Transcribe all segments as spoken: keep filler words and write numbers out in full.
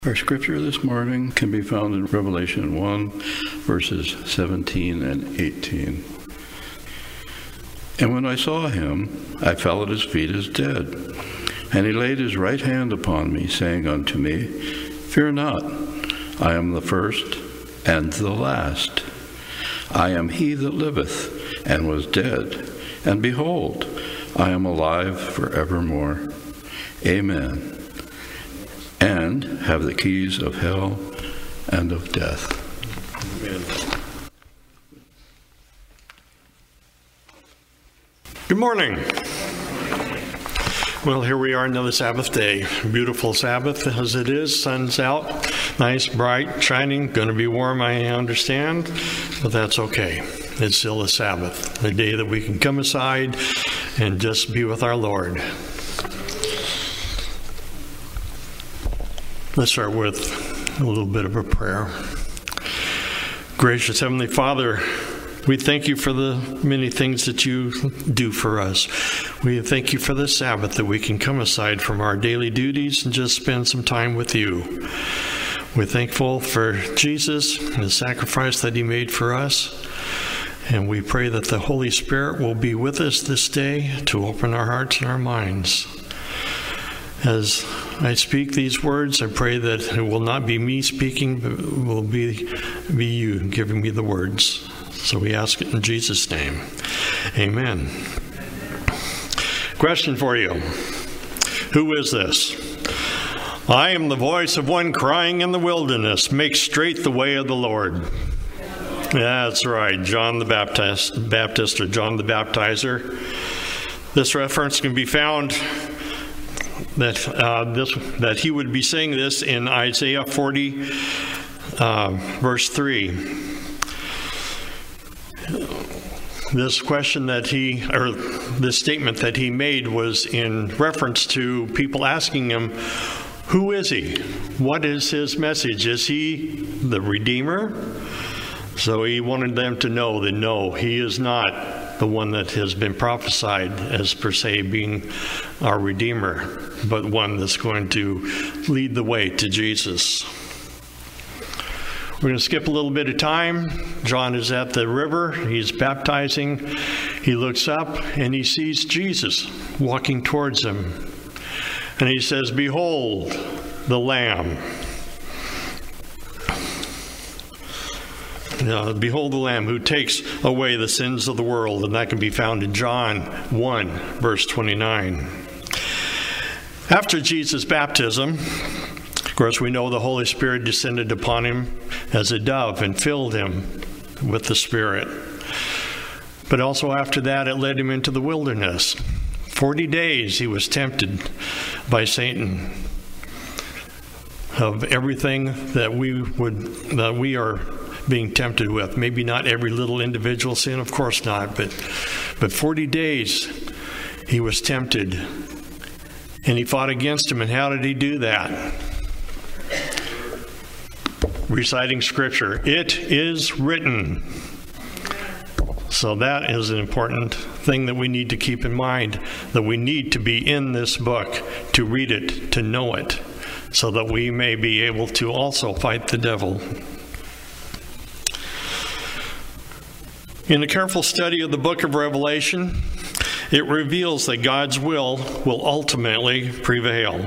Our scripture this morning can be found in Revelation one, verses seventeen and eighteen. And when I saw him, I fell at his feet as dead. And he laid his right hand upon me, saying unto me, Fear not, I am the first and the last. I am he that liveth and was dead, and behold, I am alive forevermore. Amen. And have the keys of hell and of death. Amen. Good morning. Well, here we are, another Sabbath day. Beautiful Sabbath as it is. Sun's out, nice, bright, shining. Going to be warm, I understand, but that's okay. It's still a Sabbath, a day that we can come aside and just be with our Lord. Let's start with a little bit of a prayer. Gracious Heavenly Father, we thank you for the many things that you do for us. We thank you for the Sabbath, that we can come aside from our daily duties and just spend some time with you. We're thankful for Jesus and the sacrifice that he made for us. And we pray that the Holy Spirit will be with us this day to open our hearts and our minds. As I speak these words, I pray that it will not be me speaking, but it will be, be you giving me the words. So we ask it in Jesus' name. Amen. Question for you. Who is this? I am the voice of one crying in the wilderness, make straight the way of the Lord. That's right, John the Baptist, Baptist or John the Baptizer. This reference can be found that uh, this that he would be saying this in Isaiah forty, uh, verse three. This question that he, or this statement that he made was in reference to people asking him, who is he? What is his message? Is he the Redeemer? So he wanted them to know that no, he is not the one that has been prophesied as per se being our Redeemer, but one that's going to lead the way to Jesus. We're going to skip a little bit of time. John is at the river. He's baptizing. He looks up and he sees Jesus walking towards him. And he says, Behold, the Lamb. Uh, Behold the Lamb who takes away the sins of the world. And that can be found in John one, verse twenty-nine. After Jesus' baptism, of course, we know the Holy Spirit descended upon him as a dove and filled him with the Spirit. But also after that, it led him into the wilderness. Forty days he was tempted by Satan of everything that we would that we are being tempted with. Maybe not every little individual sin, of course not, but but forty days he was tempted, and he fought against him. And how did he do that? Reciting Scripture. It is written. So that is an important thing that we need to keep in mind, that we need to be in this book, to read it, to know it, so that we may be able to also fight the devil. In a careful study of the book of Revelation, it reveals that God's will will ultimately prevail.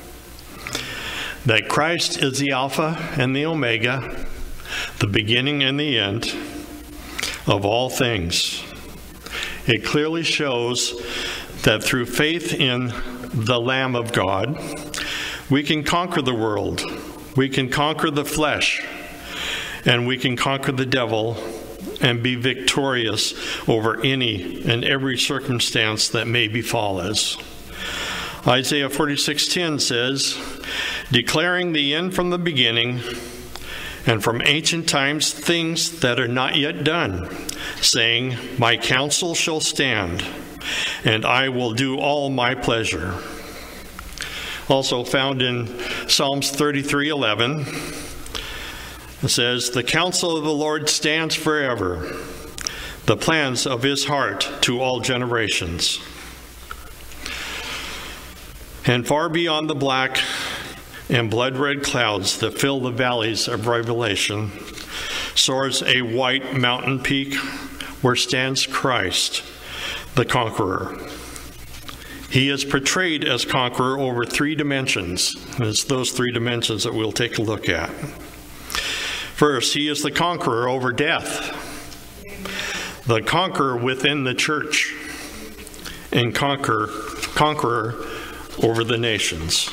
That Christ is the Alpha and the Omega, the beginning and the end of all things. It clearly shows that through faith in the Lamb of God, we can conquer the world, we can conquer the flesh, and we can conquer the devil and be victorious over any and every circumstance that may befall us. Isaiah forty-six ten says, declaring the end from the beginning, and from ancient times things that are not yet done, saying, my counsel shall stand, and I will do all my pleasure. Also found in Psalms thirty-three eleven, it says, the counsel of the Lord stands forever, the plans of his heart to all generations. And far beyond the black and blood-red clouds that fill the valleys of Revelation, soars a white mountain peak where stands Christ, the conqueror. He is portrayed as conqueror over three dimensions. And it's those three dimensions that we'll take a look at. First, he is the conqueror over death, the conqueror within the church, and conquer, conqueror over the nations.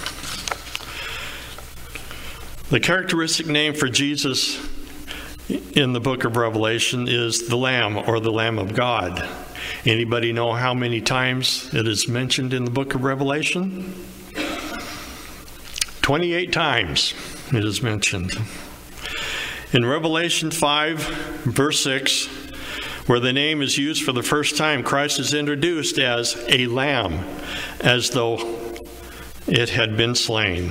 The characteristic name for Jesus in the book of Revelation is the Lamb, or the Lamb of God. Anybody know how many times it is mentioned in the book of Revelation? twenty-eight times it is mentioned. In Revelation five, verse six, where the name is used for the first time, Christ is introduced as a lamb, as though it had been slain.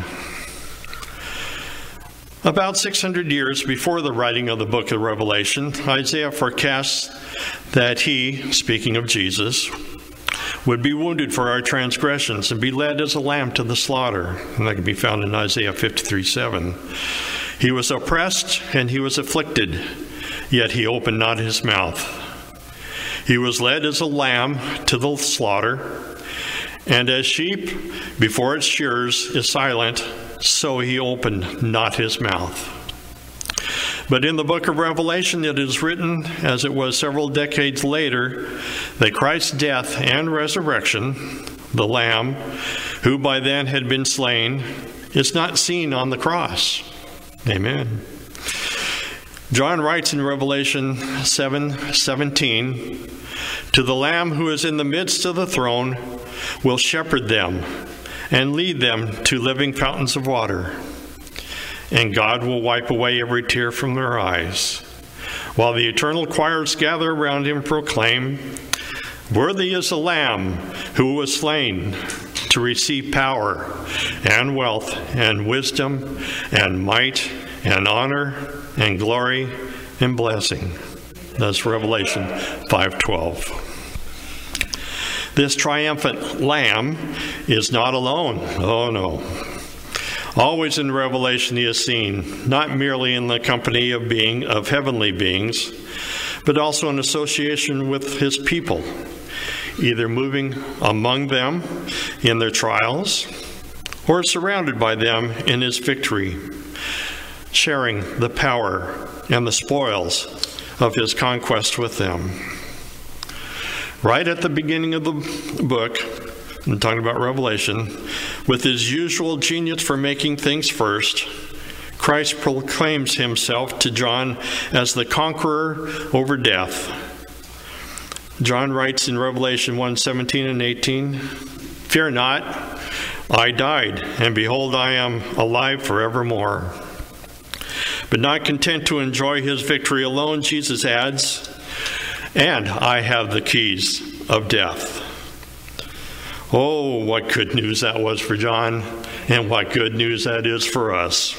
About six hundred years before the writing of the book of Revelation, Isaiah forecasts that he, speaking of Jesus, would be wounded for our transgressions and be led as a lamb to the slaughter. And that can be found in Isaiah fifty-three seven. He was oppressed and he was afflicted, yet he opened not his mouth. He was led as a lamb to the slaughter, and as sheep before its shearers is silent, so he opened not his mouth. But in the book of Revelation, it is written, as it was several decades later, that Christ's death and resurrection, the Lamb, who by then had been slain, is not seen on the cross. Amen. John writes in Revelation seven seventeen, "To the Lamb who is in the midst of the throne will shepherd them and lead them to living fountains of water. And God will wipe away every tear from their eyes. While the eternal choirs gather around him, proclaim, 'Worthy is the Lamb who was slain to receive power and wealth and wisdom and might and honor and glory and blessing.'" That's Revelation five twelve. This triumphant Lamb is not alone. Oh no. Always in Revelation he is seen, not merely in the company of being of heavenly beings, but also in association with his people, either moving among them in their trials or surrounded by them in his victory, sharing the power and the spoils of his conquest with them. Right at the beginning of the book, I'm talking about Revelation, with his usual genius for making things first, Christ proclaims himself to John as the conqueror over death. John writes in Revelation one seventeen and eighteen, "Fear not, I died, and behold, I am alive forevermore." But not content to enjoy his victory alone, Jesus adds, "And I have the keys of death." Oh, what good news that was for John, and what good news that is for us.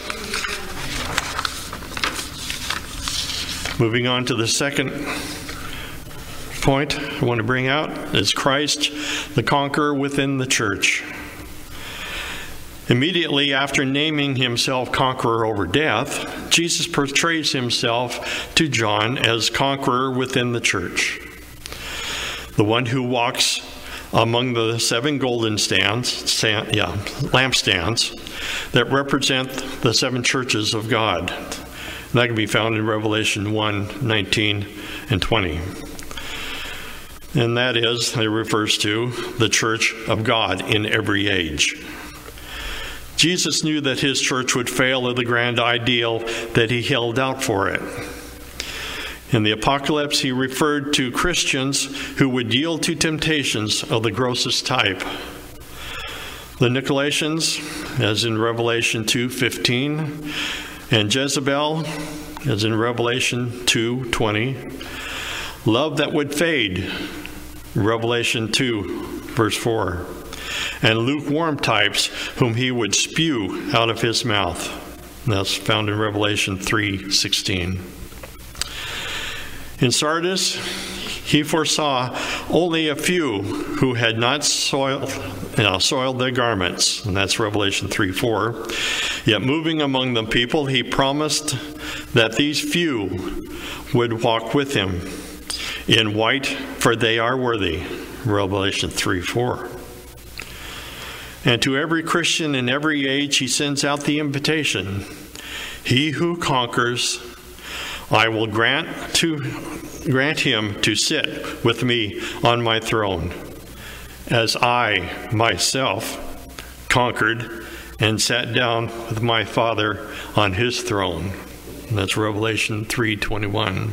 Moving on to the second point I want to bring out is Christ, the conqueror within the church. Immediately after naming himself conqueror over death, Jesus portrays himself to John as conqueror within the church. The one who walks among the seven golden stands, stand, yeah, lampstands that represent the seven churches of God. And that can be found in Revelation one nineteen and twenty. And that is, it refers to the church of God in every age. Jesus knew that his church would fail at the grand ideal that he held out for it. In the Apocalypse, he referred to Christians who would yield to temptations of the grossest type. The Nicolaitans, as in Revelation two fifteen, and Jezebel, as in Revelation two twenty. Love that would fade, Revelation two, verse four. And lukewarm types whom he would spew out of his mouth. That's found in Revelation three sixteen. In Sardis, he foresaw only a few who had not soiled, you know, soiled their garments. And that's Revelation three four. Yet moving among the people, he promised that these few would walk with him in white, for they are worthy. Revelation three four. And to every Christian in every age, he sends out the invitation. He who conquers, I will grant to grant him to sit with me on my throne, as I myself conquered and sat down with my Father on his throne. And that's Revelation three twenty-one.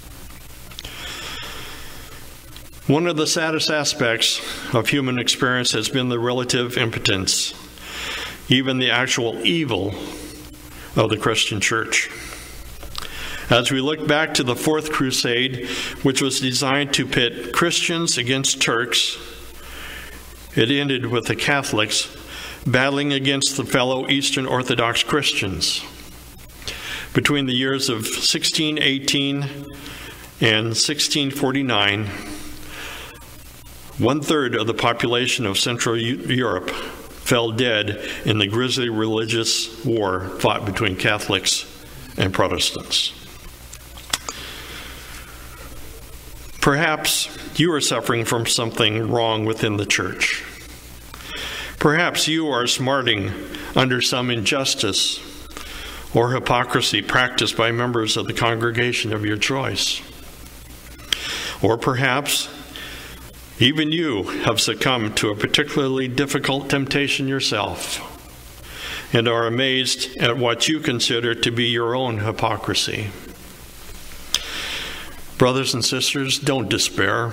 One of the saddest aspects of human experience has been the relative impotence, even the actual evil of the Christian church. As we look back to the Fourth Crusade, which was designed to pit Christians against Turks, it ended with the Catholics battling against the fellow Eastern Orthodox Christians. Between the years of sixteen eighteen and sixteen forty-nine, one-third of the population of Central Europe fell dead in the grisly religious war fought between Catholics and Protestants. Perhaps you are suffering from something wrong within the church. Perhaps you are smarting under some injustice or hypocrisy practiced by members of the congregation of your choice. Or perhaps even you have succumbed to a particularly difficult temptation yourself and are amazed at what you consider to be your own hypocrisy. Brothers and sisters, don't despair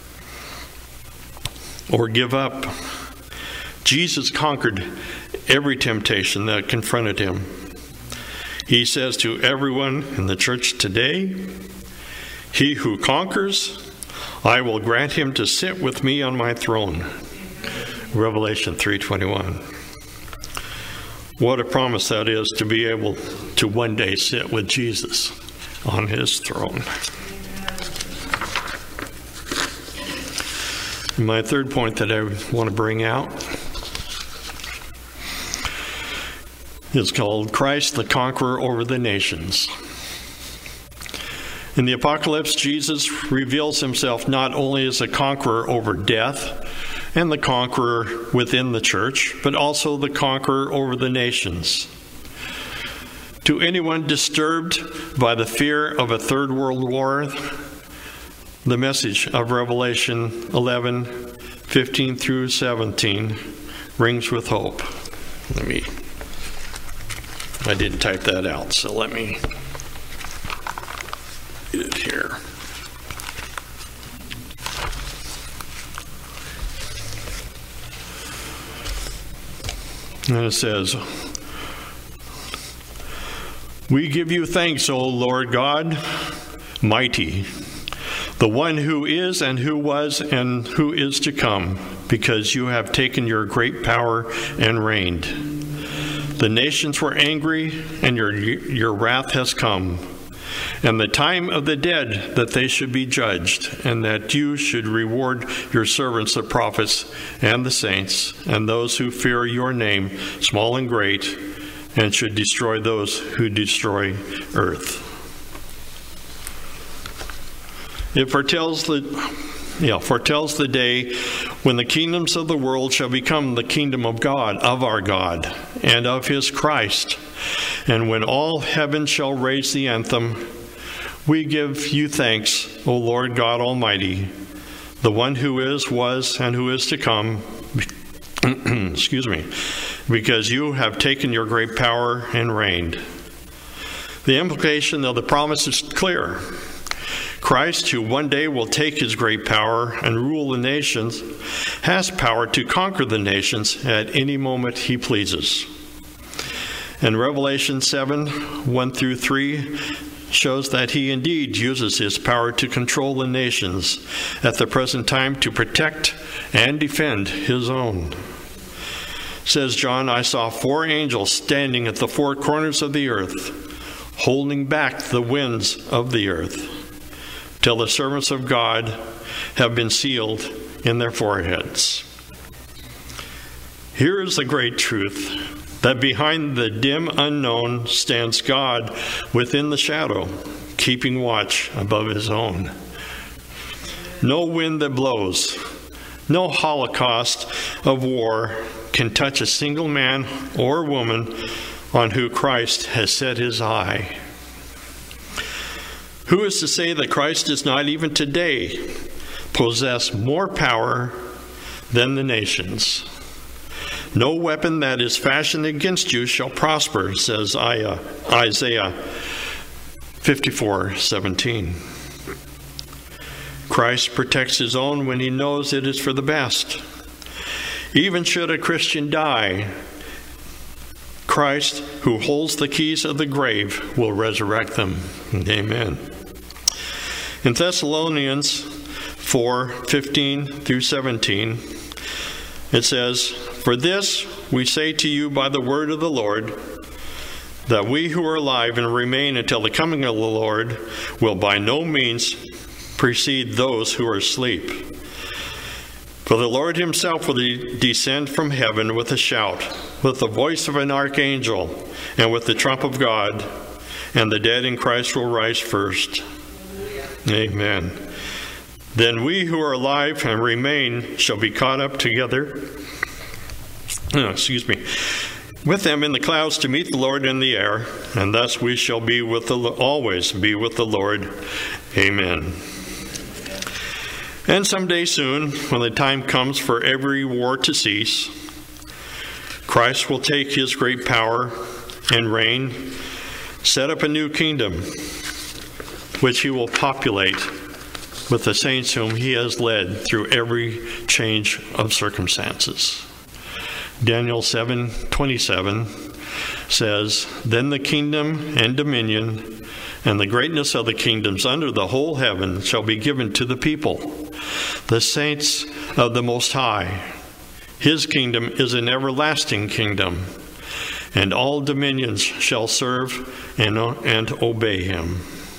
or give up. Jesus conquered every temptation that confronted him. He says to everyone in the church today, "He who conquers, I will grant him to sit with me on my throne." Revelation three twenty-one. What a promise that is, to be able to one day sit with Jesus on his throne. My third point that I want to bring out is called Christ the Conqueror over the Nations. In the Apocalypse, Jesus reveals himself not only as a conqueror over death and the conqueror within the church, but also the conqueror over the nations. To anyone disturbed by the fear of a third world war, the message of Revelation eleven, fifteen through seventeen rings with hope. Let me, I didn't type that out, so let me get it here. And it says, "We give you thanks, O Lord God, mighty, the one who is and who was and who is to come, because you have taken your great power and reigned. The nations were angry, and your, your wrath has come, and the time of the dead that they should be judged, and that you should reward your servants, the prophets, and the saints, and those who fear your name, small and great, and should destroy those who destroy earth." It foretells the, yeah, foretells the day when the kingdoms of the world shall become the kingdom of God, of our God, and of his Christ, and when all heaven shall raise the anthem, "We give you thanks, O Lord God Almighty, the one who is, was, and who is to come," excuse me, "because you have taken your great power and reigned." The implication of the promise is clear. Christ, who one day will take his great power and rule the nations, has power to conquer the nations at any moment he pleases. And Revelation seven, one through three shows that he indeed uses his power to control the nations at the present time to protect and defend his own. Says John, "I saw four angels standing at the four corners of the earth, holding back the winds of the earth, till the servants of God have been sealed in their foreheads. Here is the great truth, that behind the dim unknown stands God within the shadow, keeping watch above his own. No wind that blows, no holocaust of war can touch a single man or woman on who Christ has set his eye. Who is to say that Christ does not even today possess more power than the nations? No weapon that is fashioned against you shall prosper, says Isaiah fifty-four seventeen. Christ protects his own when he knows it is for the best. Even should a Christian die, Christ, who holds the keys of the grave, will resurrect them. Amen. In Thessalonians four fifteen through seventeen, it says, "For this we say to you by the word of the Lord, that we who are alive and remain until the coming of the Lord will by no means precede those who are asleep. For the Lord himself will descend from heaven with a shout, with the voice of an archangel, and with the trump of God, and the dead in Christ will rise first." Amen. "Then we who are alive and remain shall be caught up together, oh, excuse me, with them in the clouds to meet the Lord in the air, and thus we shall be with the always be with the Lord. Amen." And someday soon, when the time comes for every war to cease, Christ will take his great power and reign, set up a new kingdom, which he will populate with the saints whom he has led through every change of circumstances. Daniel seven twenty-seven says, "Then the kingdom and dominion and the greatness of the kingdoms under the whole heaven shall be given to the people, the saints of the Most High. His kingdom is an everlasting kingdom, and all dominions shall serve and, and obey him."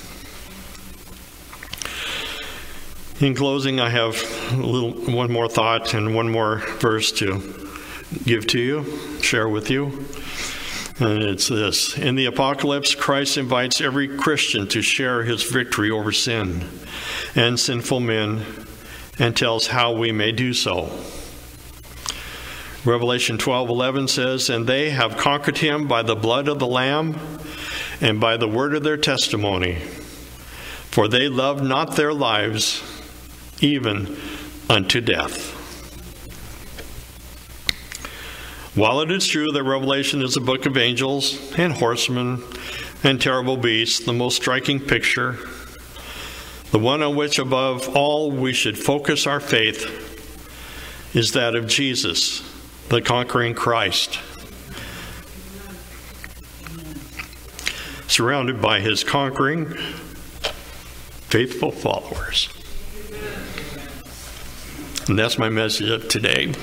In closing, I have a little, one more thought and one more verse to give to you, share with you. And it's this: in the apocalypse, Christ invites every Christian to share his victory over sin and sinful men, and tells how we may do so. Revelation twelve eleven says, "And they have conquered him by the blood of the Lamb and by the word of their testimony, for they loved not their lives even unto death." While it is true that Revelation is a book of angels and horsemen and terrible beasts, the most striking picture, the one on which above all we should focus our faith, is that of Jesus, the conquering Christ, surrounded by his conquering, faithful followers. And that's my message today.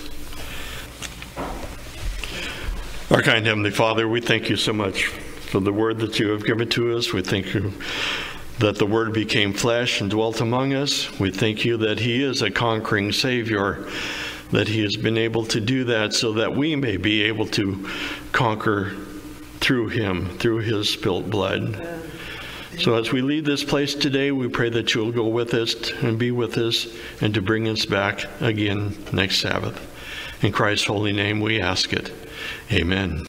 Our kind Heavenly Father, we thank you so much for the word that you have given to us. We thank you that the word became flesh and dwelt among us. We thank you that he is a conquering Savior, that he has been able to do that so that we may be able to conquer through him, through his spilt blood. So as we leave this place today, we pray that you'll go with us and be with us and to bring us back again next Sabbath. In Christ's holy name we ask it. Amen.